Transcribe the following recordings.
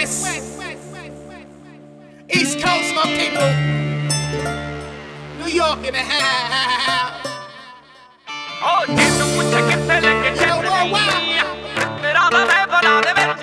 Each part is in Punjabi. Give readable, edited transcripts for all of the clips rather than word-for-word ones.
West, East Coast, my people, New York in the house. Oh, ਜੇ ਤੂੰ ਪੁੱਛੇ ਕਿੱਥੇ ਲੈ ਕੇ ਚੱਲਣੀ ਤੇਰਾ ਦਾ ਮੈਂ ਬਣਾ ਦੇ ਵਿੱਚ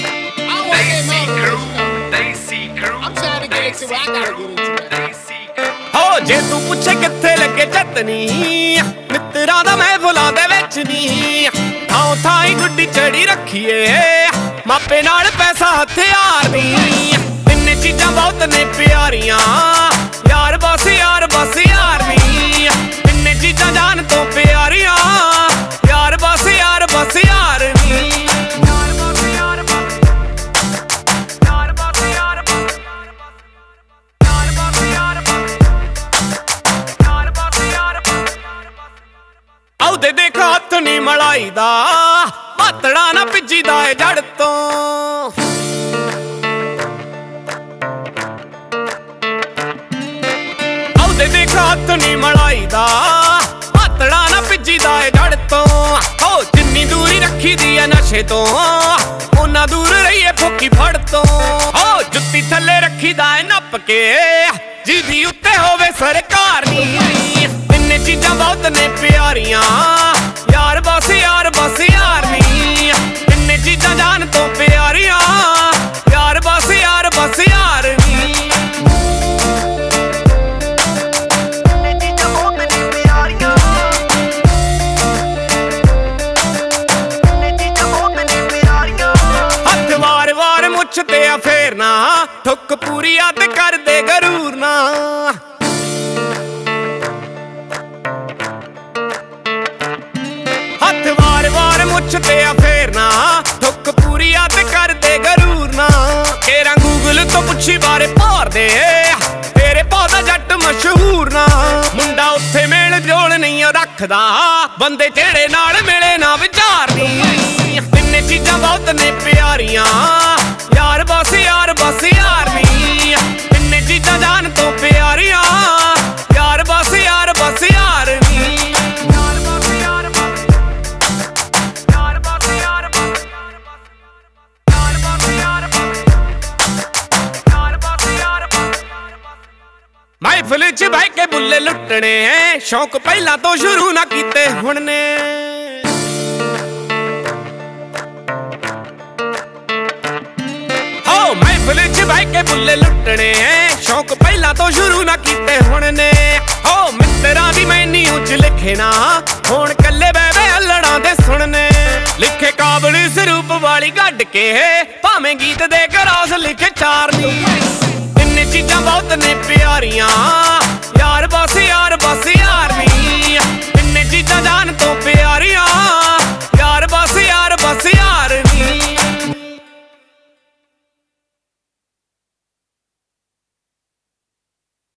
Desi crew I'm trying to get into it, I gotta get into it. Desi crew ਹੋ ਜੇ ਤੂੰ ਪੁੱਛੇ ਕਿੱਥੇ ਲੱਗੇ ਚੱਤਨੀ ਮਿੱਤਰਾਂ ਦਾ ਮੈਂ ਬੁਲਾ ਦੇ ਵਿੱਚ ਨੀ ਥਾਂ ਥਾਂ ਹੀ ਗੁੱਡੀ ਚੜੀ ਰੱਖੀਏ ਮਾਪੇ ਨਾਲ ਪੈਸਾ ਹਥਿਆਰ ਨੀ ਤਿੰਨੇ ਚੀਜ਼ਾਂ ਬਹੁਤ ਨੇ ਪਿਆਰੀਆਂ ਯਾਰ ਬਸ ਯਾਰ ਬਸ ਯਾਰ ਨੀ ਤਿੰਨੇ ਚੀਜ਼ਾਂ ਜਾਨ ਤੋਂ ਪਿਆਰੀਆਂ ਯਾਰ ਬਸ ਯਾਰ ਬਸ ਯਾਰ ਨੀ ਆਉਦੇ ਦੇਖ ਹੱਥ ਨੀ ਮਲਾਈ ਦਾ ਪਾਤੜਾ ਨਾ ਭਿੱਜੀਦਾ ਏ ਜੜ ਤੋਂ ਆਉਦੇ ਦੇਖ ਹੱਥ ਨੀ ਮਲਾਈ ਦਾ ਪਾਤੜਾ ਨਾ ਭਿੱਜੀਦਾ ਏ ਜੜ ਤੋਂ ਹੋ ਜਿੰਨੀ ਦੂਰੀ ਰੱਖੀ ਦੀ ਐ ਨਸ਼ੇ ਤੋਂ ਉਹਨਾਂ ਦੂਰ ਰਹੀਏ ਫੋਕੀ ਫੜ ਤੋਂ ਹੋ ਜੁੱਤੀ ਥੱਲੇ ਰੱਖੀਦਾ ਏ ਨੱਪ ਕੇ ਜਿਹਦੀ ਉੱਤੇ ਹੋਵੇ ਸਰਕਾਰ ਨੀ ਤਿੰਨੇ ਚੀਜ਼ਾਂ ਬਹੁਤ ਨੇ ਪਿਆਰੀਆਂ ਯਾਰ ਬਸ ਯਾਰ ਬਸ ਯਾਰ ਨੀ ਤਿੰਨੇ ਚੀਜ਼ਾਂ ਜਾਨ ਤੋਂ ਪਿਆਰੀਆਂ ਯਾਰ ਬਸ ਯਾਰ ਬਸ ਯਾਰ ਨੀ ਤਿੰਨੇ ਚੀਜ਼ਾਂ ਬਹੁਤ ਨੇ ਪਿਆਰੀਆਂ ਤਿੰਨੇ ਚੀਜ਼ਾਂ ਬਹੁਤ ਨੇ ਪਿਆਰੀਆਂ ਹੱਥ ਵਾਰ ਵਾਰ ਮੁੱਛ ਤੇ ਆ ਫੇਰਨਾ ਠੁੱਕ ਪੂਰੀ ਅੱਧ ਕਰਦੇ ਗਰੂਰ ਨਾ ਹੱਥ ਵਾਰ ਵਾਰ ਮੁੱਛ ਤੇ ਆ ਫੇਰਨਾ ਠੁੱਕ ਪੂਰੀ ਅੱਧ ਕਰਦੇ ਗਰੂਰ ਨਾ ਕੇਰਾਂ ਗੂਗਲ ਤੋਂ ਪੁੱਛੀ ਬਾਰੇ ਭਾਰਦੇ ਤੇਰੇ ਪੌਦਾ ਜੱਟ ਮਸ਼ਹੂਰ ਨਾ ਮੁੰਡਾ ਉੱਥੇ ਮੇਲ ਜੋਲ ਨਹੀਂ ਰੱਖਦਾ ਬੰਦੇ ਜਿਹੜੇ ਨਾਲ ਮਿਲੇ ਨਾ ਵਿਚਾਰਨੀ ਤਿੰਨੇ ਚੀਜ਼ਾਂ ਬਹੁਤ ਨੇ ਪਿਆਰੀਆਂ ਯਾਰ ਬਸ ਯਾਰ ਬਸ ਯਾਰ ਨੀ ਤਿੰਨੇ ਚੀਜ਼ਾਂ ਜਾਨ ਤੋਂ ਪਿਆਰੀਆਂ ਯਾਰ ਬਸ ਯਾਰ ਬਸ ਯਾਰ ਨੀ ਮਹਿਫਿਲ ਚ ਬਹਿ ਕੇ ਬੁੱਲੇ ਲੁੱਟਣੇ ਸ਼ੌਂਕ ਪਹਿਲਾਂ ਤੋਂ ਸ਼ੁਰੂ ਨਾ ਕੀਤੇ ਹੁਣ ਨੇ ਹੋ ਮਹਿਫਿਲ ਚ ਬਹਿ ਕੇ ਬੁੱਲੇ ਲੁੱਟਣੇ ਸ਼ੌਂਕ ਪਹਿਲਾਂ ਤੋਂ ਸ਼ੁਰੂ ਨਾ ਕੀਤੇ ਹੁਣ ਨੇ ਹੋ ਮਿੱਤਰਾਂ ਦੀ ਮੈਨੀ ਉੱਚ ਲਿਖੇ ਨਾ ਹੁਣ ਕੱਲੇ ਬਹਿ ਹੱਲੜਾਂ ਦੇ ਸੁਣਨੇ ਲਿਖੇ ਕਾਬਲ ਸਰੂਪ ਵਾਲੀ ਗੱਡ ਕੇ ਭਾਵੇਂ ਗੀਤ ਦੇ ਕਰਾਸ ਲਿਖੇ ਚਾਰ ਨੀ